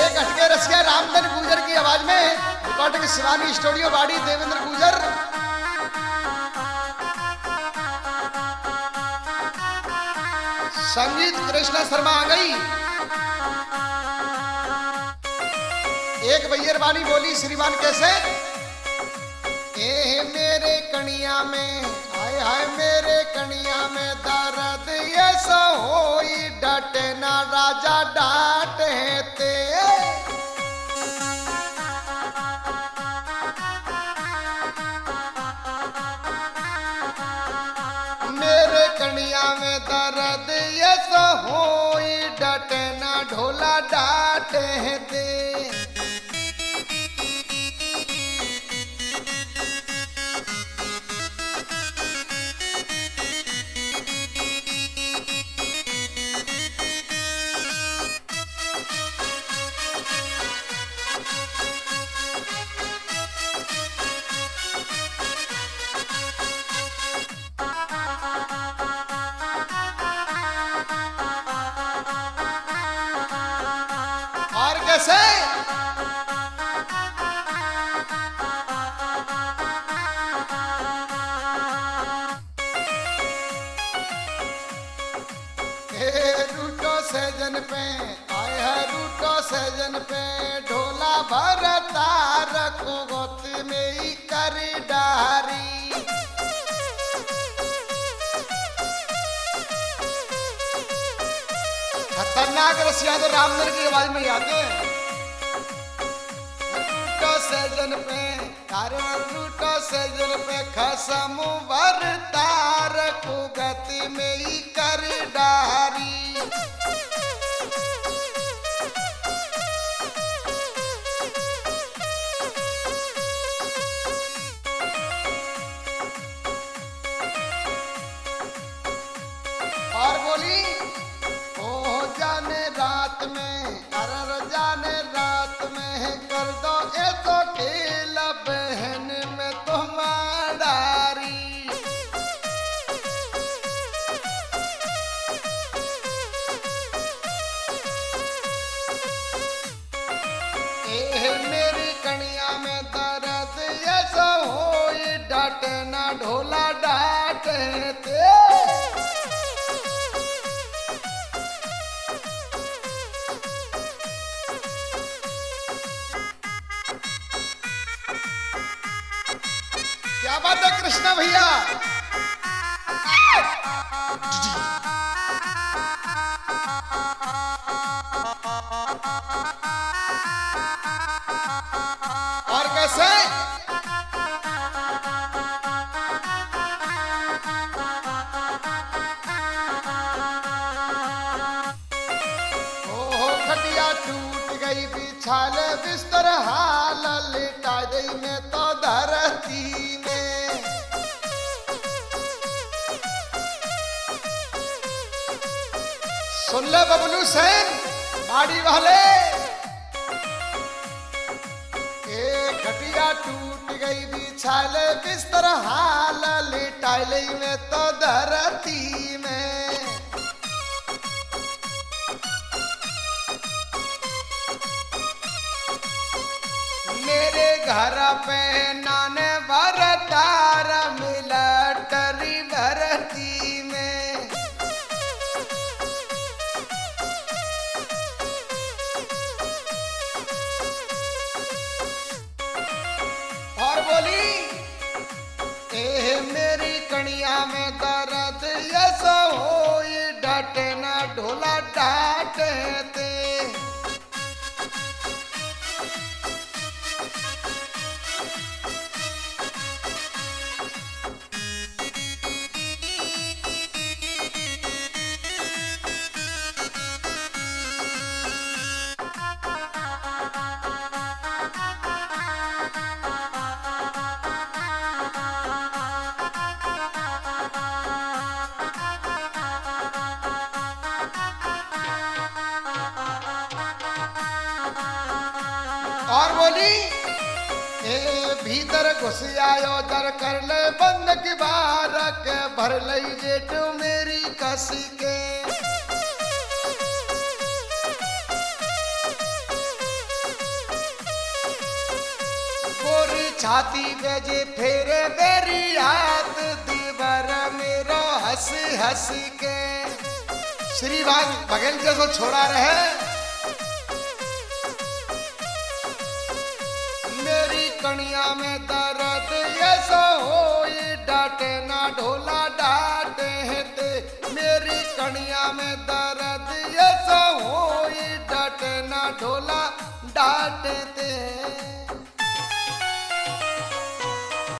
एक हटके रसिया रामधन गुजर की आवाज में रिकॉर्डिंग शिवानी स्टूडियो बाड़ी देवेंद्र गुजर। संगीत कृष्णा शर्मा आ गई। एक बैयर वाली बोली श्रीमान कैसे ए मेरे कनिया में हाय हाय मेरे कनिया में दर्द ये सो होई डटे ना राजा डांटे ते मेरे कनिया में दर्द ये सो होई डटे ना ढोला डांटे ते और कैसे रूटो सजन पे आए है रूटो सजन पे ढोला भरता रखो गोत में ही कर डारी खतरनाक रसिया तो रामधन की आवाज में आते हैं। रूटो सजन पे रूटो सजन पे खसम भरता रखो गति में ही कर डारी और बोली जाने रात में अरे जाने रात में कर दो ए तो खेल बहन में तुम्हारी ए मेरी कनिया में दर्द ऐसा हो ये डांटे ना ढोला डांटे ते क्या बात है कृष्णा भैया। और कैसे ओ खटिया टूट गई बिछाल बिस्तर हाल लिटा गई मैं तो धरती सुन ले बबलू सेन बाड़ी वाले खटिया टूट गई बिछाल बिस्तर हाल लिटाई में तो धरती में मेरे घर पे नाने भरतार मिला टरी भरती में और बोली ए मेरी कनिया में दर्द ऐसा हो ये डांटे ना ढोला डांटे ते और बोली भीतर घुस आयो दर कर ले बंद की बार के भर लई जेठ मेरी कसी के छाती पे जे फेरे मेरी हाथ दीवार मेरो हंस हंस के। श्री बघेल जैसो छोड़ा रहे। मेरी कणिया में दर्द ये सो होई डांटे ना ढोला डांटे ते। मेरी कणिया में दर्द ये सो होई डांटे ना ढोला डांटे ते।